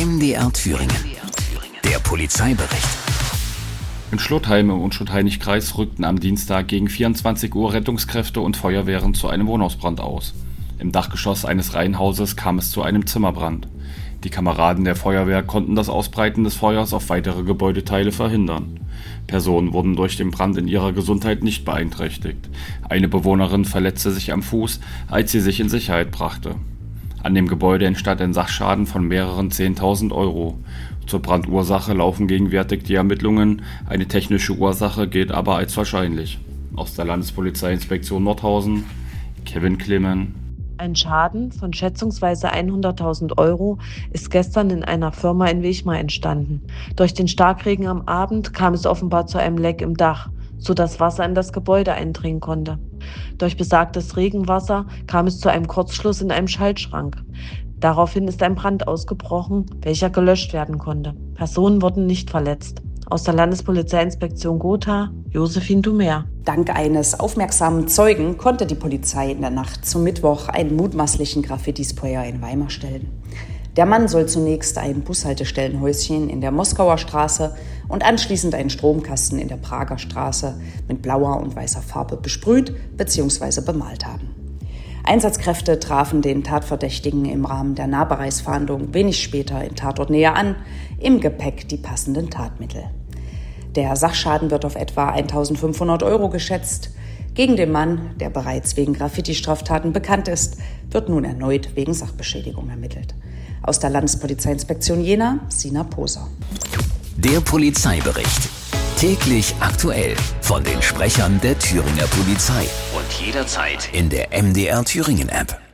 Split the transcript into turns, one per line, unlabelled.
MDR Thüringen. Der Polizeibericht.
In Schlotheim im Unschuld-Hainich-Kreis rückten am Dienstag gegen 24 Uhr Rettungskräfte und Feuerwehren zu einem Wohnhausbrand aus. Im Dachgeschoss eines Reihenhauses kam es zu einem Zimmerbrand. Die Kameraden der Feuerwehr konnten das Ausbreiten des Feuers auf weitere Gebäudeteile verhindern. Personen wurden durch den Brand in ihrer Gesundheit nicht beeinträchtigt. Eine Bewohnerin verletzte sich am Fuß, als sie sich in Sicherheit brachte. An dem Gebäude entstand ein Sachschaden von mehreren 10.000 Euro. Zur Brandursache laufen gegenwärtig die Ermittlungen, eine technische Ursache gilt aber als wahrscheinlich. Aus der Landespolizeiinspektion Nordhausen, Kevin Clemen.
Ein Schaden von schätzungsweise 100.000 Euro ist gestern in einer Firma in Wechmar entstanden. Durch den Starkregen am Abend kam es offenbar zu einem Leck im Dach, sodass Wasser in das Gebäude eindringen konnte. Durch besagtes Regenwasser kam es zu einem Kurzschluss in einem Schaltschrank. Daraufhin ist ein Brand ausgebrochen, welcher gelöscht werden konnte. Personen wurden nicht verletzt. Aus der Landespolizeiinspektion Gotha, Josephine Dumer.
Dank eines aufmerksamen Zeugen konnte die Polizei in der Nacht zum Mittwoch einen mutmaßlichen Graffiti-Sprayer in Weimar stellen. Der Mann soll zunächst ein Bushaltestellenhäuschen in der Moskauer Straße und anschließend einen Stromkasten in der Prager Straße mit blauer und weißer Farbe besprüht bzw. bemalt haben. Einsatzkräfte trafen den Tatverdächtigen im Rahmen der Nahbereichsfahndung wenig später in Tatortnähe an, im Gepäck die passenden Tatmittel. Der Sachschaden wird auf etwa 1.500 Euro geschätzt. Gegen den Mann, der bereits wegen Graffiti-Straftaten bekannt ist, wird nun erneut wegen Sachbeschädigung ermittelt. Aus der Landespolizeiinspektion Jena, Sina Poser.
Der Polizeibericht. Täglich aktuell von den Sprechern der Thüringer Polizei. Und jederzeit in der MDR Thüringen App.